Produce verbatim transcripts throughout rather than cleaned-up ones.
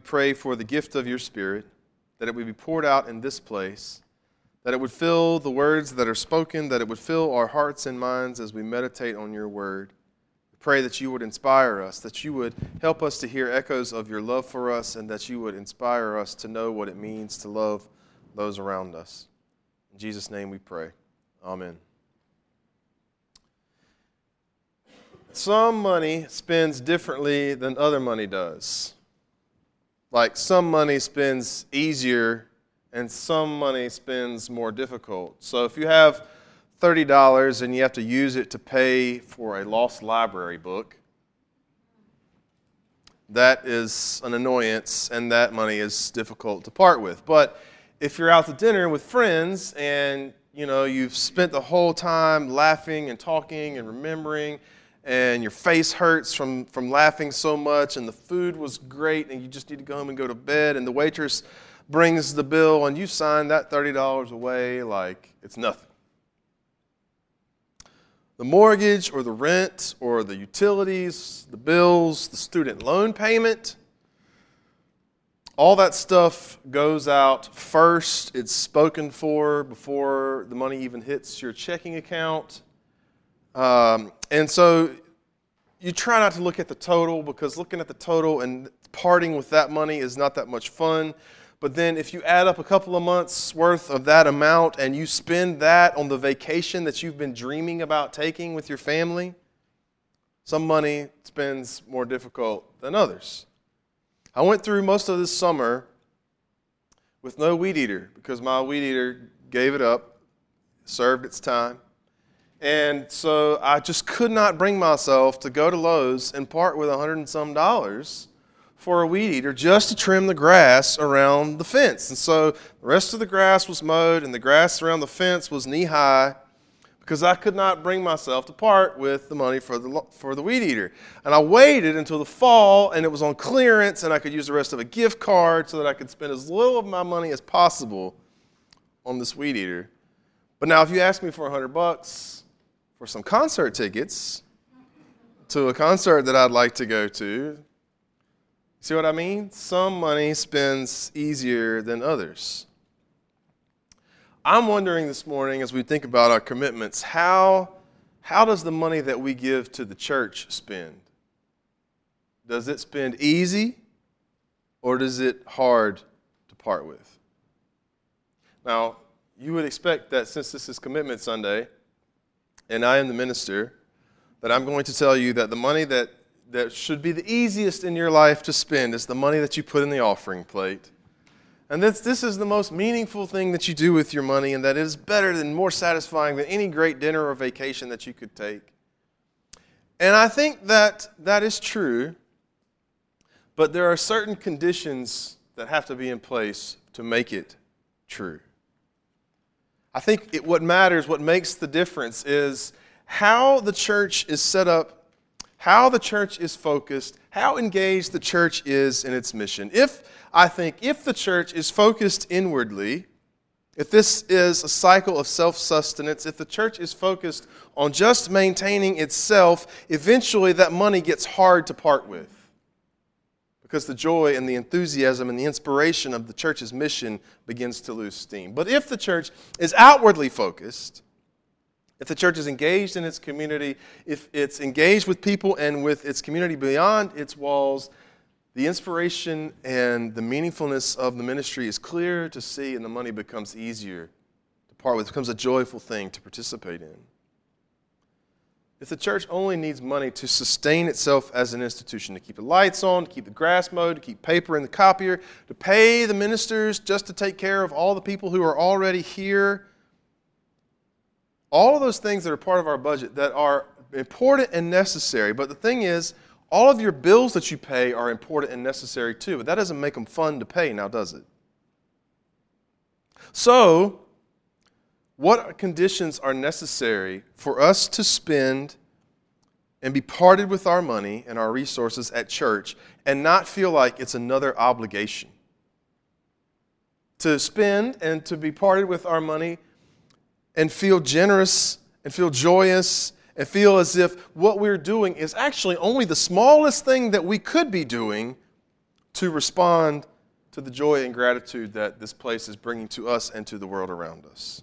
pray for the gift of your Spirit, that it would be poured out in this place, that it would fill the words that are spoken, that it would fill our hearts and minds as we meditate on your word. We pray that you would inspire us, that you would help us to hear echoes of your love for us, and that you would inspire us to know what it means to love those around us. In Jesus' name we pray. Amen. Some money spends differently than other money does. Like some money spends easier and some money spends more difficult. So if you have thirty dollars and you have to use it to pay for a lost library book, that is an annoyance and that money is difficult to part with. But if you're out to dinner with friends and you know you've spent the whole time laughing and talking and remembering, and your face hurts from, from laughing so much, and the food was great, and you just need to go home and go to bed, and the waitress brings the bill, and you sign that thirty dollars away like it's nothing. The mortgage or the rent or the utilities, the bills, the student loan payment, all that stuff goes out first. It's spoken for before the money even hits your checking account. Um, and so you try not to look at the total, because looking at the total and parting with that money is not that much fun. But then if you add up a couple of months worth of that amount and you spend that on the vacation that you've been dreaming about taking with your family, some money spends more difficult than others. I went through most of this summer with no weed eater because my weed eater gave it up, served its time. And so I just could not bring myself to go to Lowe's and part with a hundred and some dollars for a weed eater just to trim the grass around the fence. And so the rest of the grass was mowed and the grass around the fence was knee-high because I could not bring myself to part with the money for the for the weed eater. And I waited until the fall and it was on clearance and I could use the rest of a gift card so that I could spend as little of my money as possible on this weed eater. But now if you ask me for a hundred bucks for some concert tickets to a concert that I'd like to go to, see what I mean? Some money spends easier than others. I'm wondering this morning as we think about our commitments, how, how does the money that we give to the church spend? Does it spend easy or does it hard to part with? Now, you would expect that since this is Commitment Sunday, and I am the minister, that I'm going to tell you that the money that, that should be the easiest in your life to spend is the money that you put in the offering plate. And this, this is the most meaningful thing that you do with your money, and that it is better than, more satisfying than any great dinner or vacation that you could take. And I think that that is true, but there are certain conditions that have to be in place to make it true. I think it, what matters, what makes the difference is how the church is set up, how the church is focused, how engaged the church is in its mission. If, I think, if the church is focused inwardly, if this is a cycle of self-sustenance, if the church is focused on just maintaining itself, eventually that money gets hard to part with. Because the joy and the enthusiasm and the inspiration of the church's mission begins to lose steam. But if the church is outwardly focused, if the church is engaged in its community, if it's engaged with people and with its community beyond its walls, the inspiration and the meaningfulness of the ministry is clear to see, and the money becomes easier to part with. It becomes a joyful thing to participate in. If the church only needs money to sustain itself as an institution, to keep the lights on, to keep the grass mowed, to keep paper in the copier, to pay the ministers just to take care of all the people who are already here, all of those things that are part of our budget that are important and necessary. But the thing is, all of your bills that you pay are important and necessary too, but that doesn't make them fun to pay now, does it? So, what conditions are necessary for us to spend and be parted with our money and our resources at church and not feel like it's another obligation? To spend and to be parted with our money and feel generous and feel joyous and feel as if what we're doing is actually only the smallest thing that we could be doing to respond to the joy and gratitude that this place is bringing to us and to the world around us.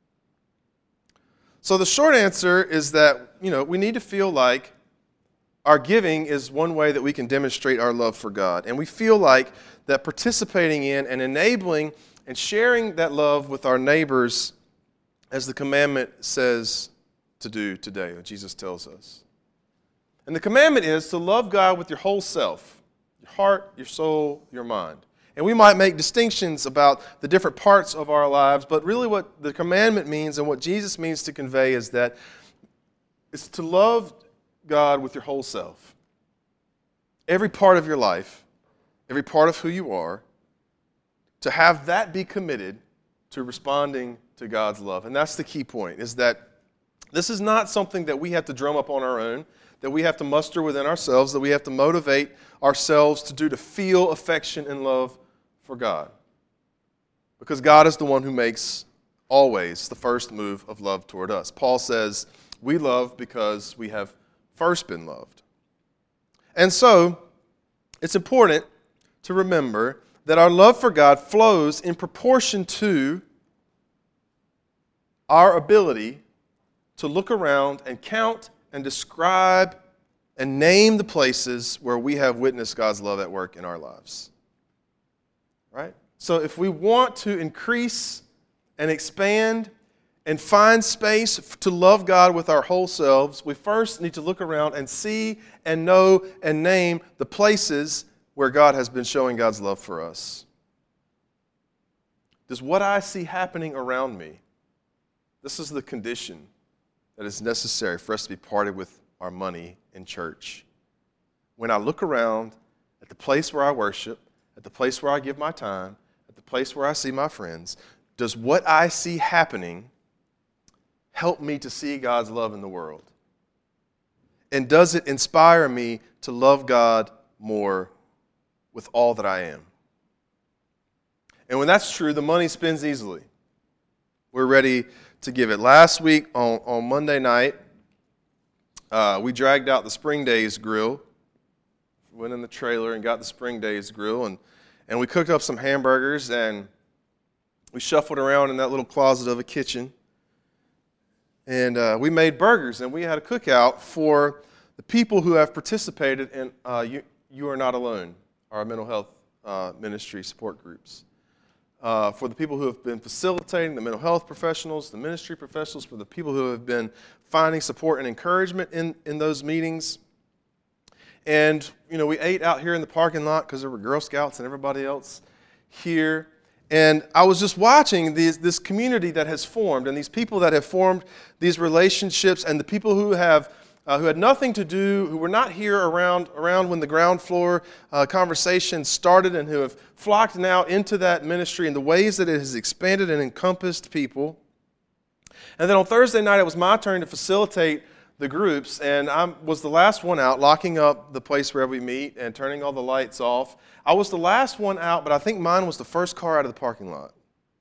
So the short answer is that, you know, we need to feel like our giving is one way that we can demonstrate our love for God. And we feel like that participating in and enabling and sharing that love with our neighbors, as the commandment says to do today, or Jesus tells us. And the commandment is to love God with your whole self, your heart, your soul, your mind. And we might make distinctions about the different parts of our lives, but really what the commandment means and what Jesus means to convey is that it's to love God with your whole self. Every part of your life, every part of who you are, to have that be committed to responding to God's love. And that's the key point, is that this is not something that we have to drum up on our own, that we have to muster within ourselves, that we have to motivate ourselves to do to feel affection and love for God. Because God is the one who makes always the first move of love toward us. Paul says, we love because we have first been loved. And so, it's important to remember that our love for God flows in proportion to our ability to look around and count and describe and name the places where we have witnessed God's love at work in our lives. Right? So if we want to increase and expand and find space to love God with our whole selves, we first need to look around and see and know and name the places where God has been showing God's love for us. Does what I see happening around me, this is the condition that is necessary for us to be parted with our money in church. When I look around at the place where I worship, at the place where I give my time, at the place where I see my friends, does what I see happening help me to see God's love in the world? And does it inspire me to love God more with all that I am? And when that's true, the money spends easily. We're ready to give it. Last week on, on Monday night, uh, we dragged out the Spring Days grill. Went in the trailer and got the Spring Days grill, and, and we cooked up some hamburgers, and we shuffled around in that little closet of a kitchen. And uh, we made burgers, and we had a cookout for the people who have participated in uh, you, you Are Not Alone, our mental health uh, ministry support groups. Uh, for the people who have been facilitating, the mental health professionals, the ministry professionals, for the people who have been finding support and encouragement in, in those meetings. And, you know, we ate out here in the parking lot because there were Girl Scouts and everybody else here. And I was just watching these, this community that has formed, and these people that have formed these relationships, and the people who have uh, who had nothing to do, who were not here around around when the ground floor uh, conversation started, and who have flocked now into that ministry in the ways that it has expanded and encompassed people. And then on Thursday night, it was my turn to facilitate the groups, and I was the last one out, locking up the place where we meet and turning all the lights off. I was the last one out, but I think mine was the first car out of the parking lot.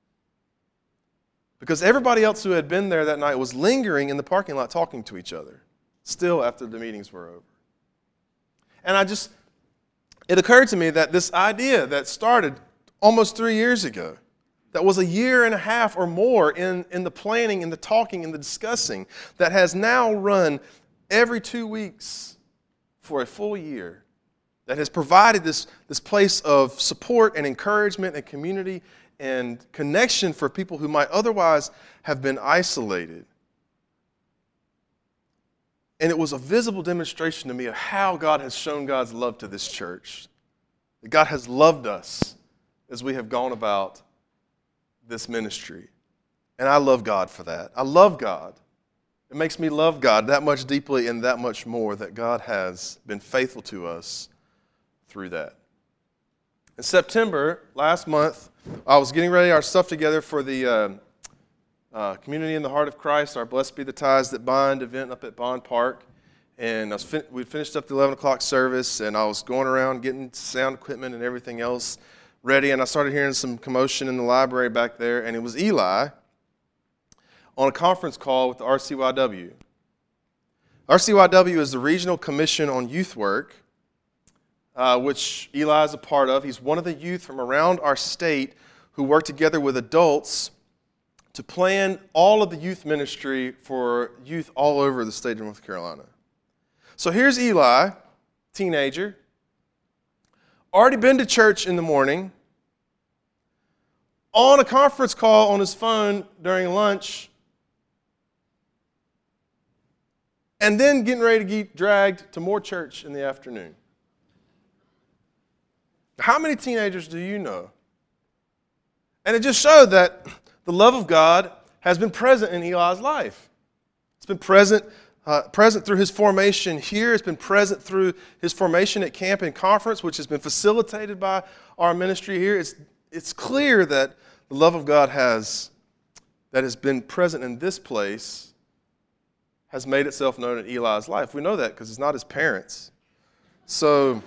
Because everybody else who had been there that night was lingering in the parking lot talking to each other, still after the meetings were over. And I just, it occurred to me that this idea that started almost three years ago, that was a year and a half or more in, in the planning, in the talking, in the discussing, that has now run every two weeks for a full year, that has provided this, this place of support and encouragement and community and connection for people who might otherwise have been isolated. And it was a visible demonstration to me of how God has shown God's love to this church. That God has loved us as we have gone about this ministry. And I love God for that. I love God. It makes me love God that much deeply and that much more that God has been faithful to us through that. In September, last month, I was getting ready our stuff together for the uh, uh, Community in the Heart of Christ, our Blessed Be the Ties That Bind event up at Bond Park. And I was fin- we finished up the eleven o'clock service, and I was going around getting sound equipment and everything else ready, and I started hearing some commotion in the library back there, and it was Eli on a conference call with the R C Y W. R C Y W is the Regional Commission on Youth Work, uh, uh, which Eli is a part of. He's one of the youth from around our state who work together with adults to plan all of the youth ministry for youth all over the state of North Carolina. So here's Eli, teenager, already been to church in the morning, on a conference call on his phone during lunch, and then getting ready to get dragged to more church in the afternoon. How many teenagers do you know? And it just showed that the love of God has been present in Eli's life. It's been present, uh, present through his formation here. It's been present through his formation at camp and conference, which has been facilitated by our ministry here. It's, it's clear that the love of God has, that has been present in this place has made itself known in Eli's life. We know that because it's not his parents. So...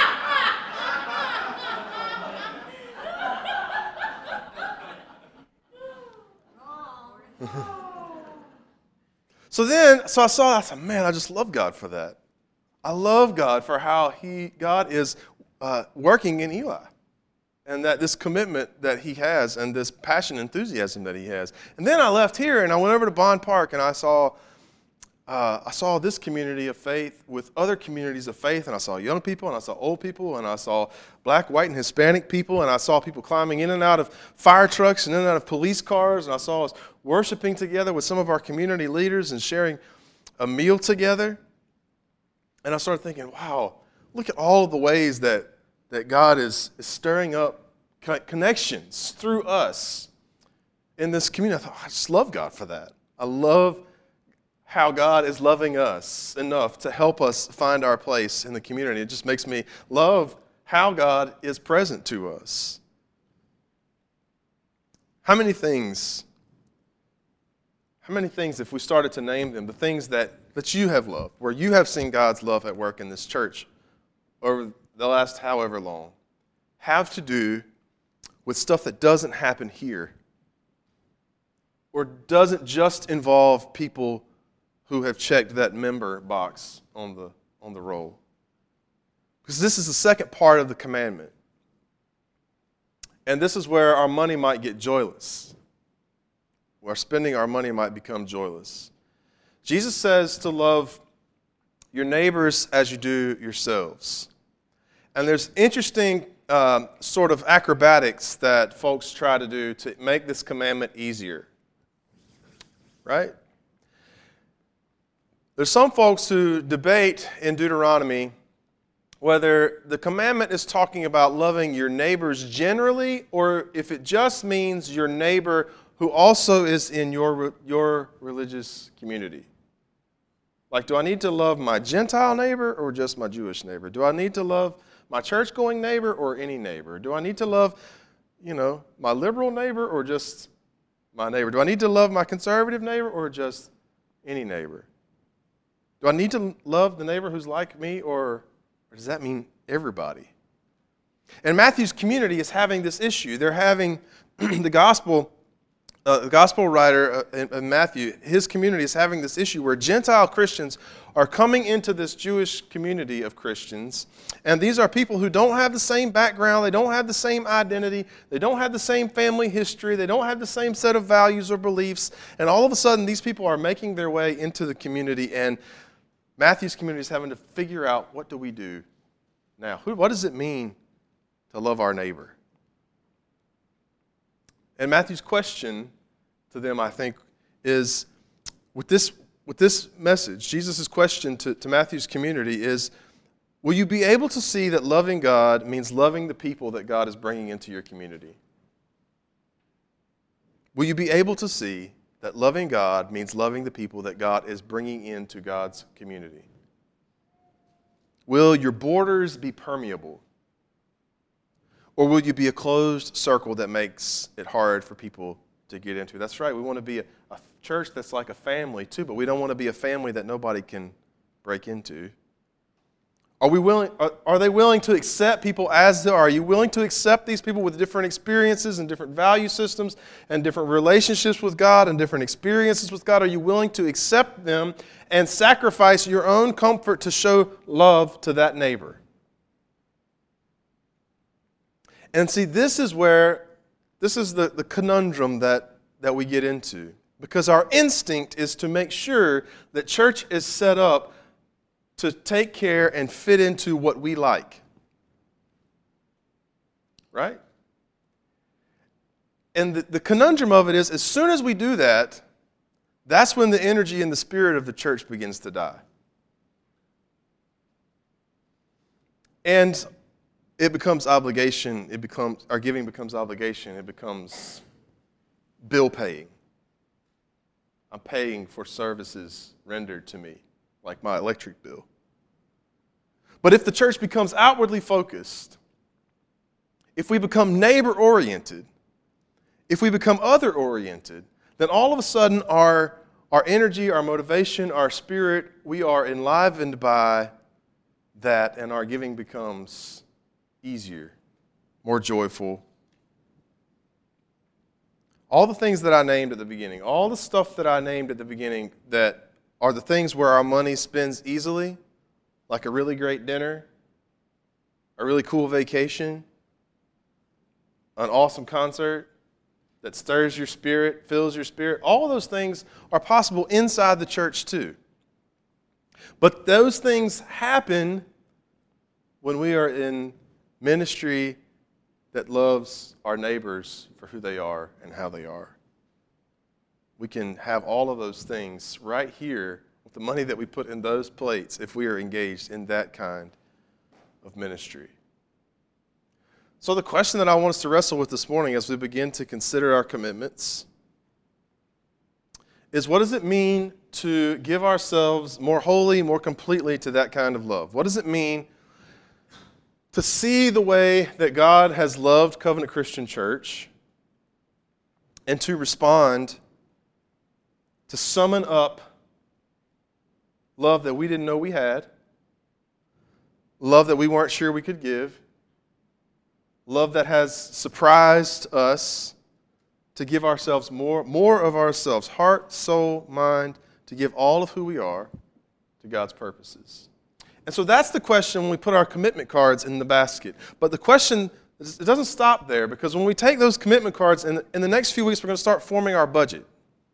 So then, so I saw, I said, man, I just love God for that. I love God for how he, God is uh, working in Eli. And that this commitment that he has and this passion and enthusiasm that he has. And then I left here and I went over to Bond Park and I saw, uh, I saw this community of faith with other communities of faith. And I saw young people and I saw old people and I saw black, white, and Hispanic people. And I saw people climbing in and out of fire trucks and in and out of police cars. And I saw us worshiping together with some of our community leaders and sharing a meal together. And I started thinking, wow, look at all of the ways that, that God is, is stirring up connections through us in this community. I thought, I just love God for that. I love how God is loving us enough to help us find our place in the community. It just makes me love how God is present to us. How many things, how many things, if we started to name them, the things that, that you have loved, where you have seen God's love at work in this church over the last however long, have to do with stuff that doesn't happen here or doesn't just involve people who have checked that member box on the, on the roll. Because this is the second part of the commandment. And this is where our money might get joyless. Where spending our money might become joyless. Jesus says to love your neighbors as you do yourselves. And there's interesting um, sort of acrobatics that folks try to do to make this commandment easier. Right? There's some folks who debate in Deuteronomy whether the commandment is talking about loving your neighbors generally or if it just means your neighbor who also is in your, your religious community. Like, do I need to love my Gentile neighbor or just my Jewish neighbor? Do I need to love my church-going neighbor or any neighbor? Do I need to love, you know, my liberal neighbor or just my neighbor? Do I need to love my conservative neighbor or just any neighbor? Do I need to love the neighbor who's like me, or, or does that mean everybody? And Matthew's community is having this issue. They're having the gospel, uh, the gospel writer uh, in, in Matthew, his community is having this issue where Gentile Christians are coming into this Jewish community of Christians. And these are people who don't have the same background, they don't have the same identity, they don't have the same family history, they don't have the same set of values or beliefs. And all of a sudden, these people are making their way into the community, and Matthew's community is having to figure out, what do we do now? Who, what does it mean to love our neighbor? And Matthew's question to them, I think, is, with this, with this message, Jesus' question to, to Matthew's community is, will you be able to see that loving God means loving the people that God is bringing into your community? Will you be able to see that loving God means loving the people that God is bringing into God's community? Will your borders be permeable? Or will you be a closed circle that makes it hard for people to get into? That's right, we want to be a, a church that's like a family too, but we don't want to be a family that nobody can break into. Are we willing? Are, are they willing to accept people as they are? Are you willing to accept these people with different experiences and different value systems and different relationships with God and different experiences with God? Are you willing to accept them and sacrifice your own comfort to show love to that neighbor? And see, this is where, this is the, the conundrum that, that we get into. Because our instinct is to make sure that church is set up to take care and fit into what we like. Right? And the, the conundrum of it is, as soon as we do that, that's when the energy and the spirit of the church begins to die. And it becomes obligation. It becomes, our giving becomes obligation. It becomes bill paying. I'm paying for services rendered to me, like my electric bill. But if the church becomes outwardly focused, if we become neighbor-oriented, if we become other-oriented, then all of a sudden our, our energy, our motivation, our spirit, we are enlivened by that, and our giving becomes easier, more joyful. All the things that I named at the beginning, all the stuff that I named at the beginning that are the things where our money spends easily, like a really great dinner, a really cool vacation, an awesome concert that stirs your spirit, fills your spirit, all of those things are possible inside the church too. But those things happen when we are in ministry that loves our neighbors for who they are and how they are. We can have all of those things right here with the money that we put in those plates if we are engaged in that kind of ministry. So the question that I want us to wrestle with this morning as we begin to consider our commitments is, what does it mean to give ourselves more wholly, more completely to that kind of love? What does it mean to see the way that God has loved Covenant Christian Church and to respond, to summon up love that we didn't know we had, love that we weren't sure we could give, love that has surprised us, to give ourselves more, more of ourselves, heart, soul, mind, to give all of who we are to God's purposes. And so that's the question when we put our commitment cards in the basket. But the question, it doesn't stop there, because when we take those commitment cards, in, in the next few weeks, we're going to start forming our budget.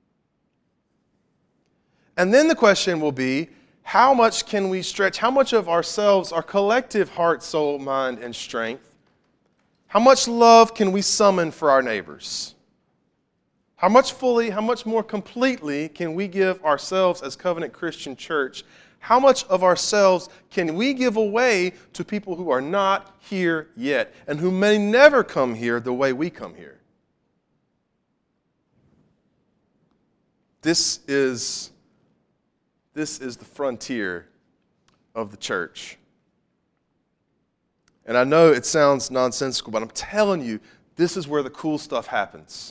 And then the question will be, how much can we stretch? How much of ourselves, our collective heart, soul, mind, and strength, how much love can we summon for our neighbors? How much fully, how much more completely can we give ourselves as Covenant Christian Church? How much of ourselves can we give away to people who are not here yet and who may never come here the way we come here? This is, this is the frontier of the church. And I know it sounds nonsensical, but I'm telling you, this is where the cool stuff happens.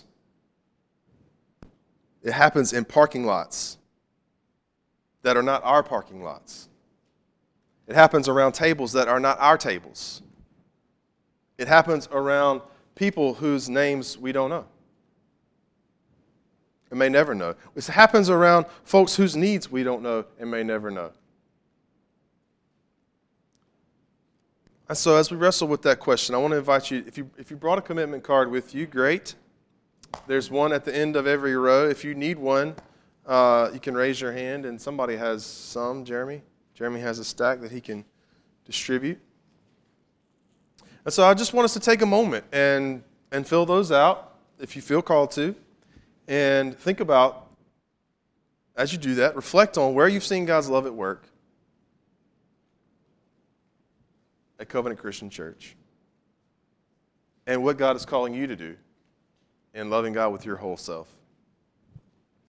It happens in parking lots that are not our parking lots. It happens around tables that are not our tables. It happens around people whose names we don't know and may never know. It happens around folks whose needs we don't know and may never know. And so as we wrestle with that question, I want to invite you, if you if you brought a commitment card with you, great. There's one at the end of every row. If you need one, uh, you can raise your hand, and somebody has some. Jeremy? Jeremy has a stack that he can distribute. And so I just want us to take a moment and, and fill those out, if you feel called to, and think about, as you do that, reflect on where you've seen God's love at work at Covenant Christian Church, and what God is calling you to do in loving God with your whole self.